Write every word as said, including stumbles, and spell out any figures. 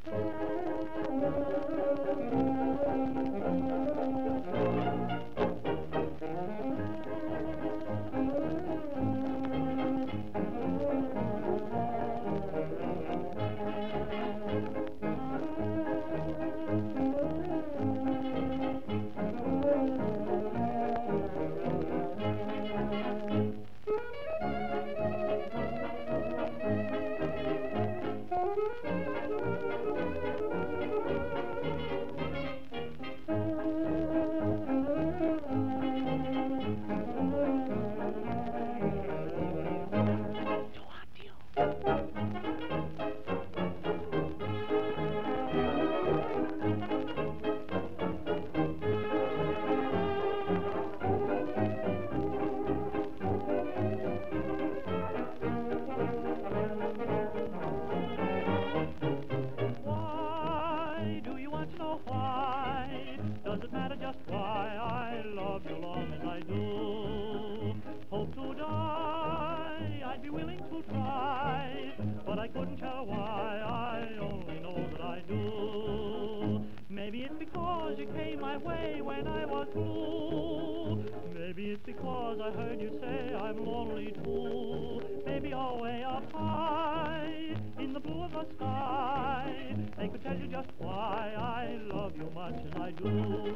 Why do you want to know why? Does it matter just why I love you long as I do? Hope to die, I'd be willing to try, but I couldn't tell why, I only know that I do. Maybe it's because you came my way when I was blue. Maybe it's because I heard you say I'm lonely too. Maybe you're way up high in the blue of the sky. They could tell you just why I love you much as I do.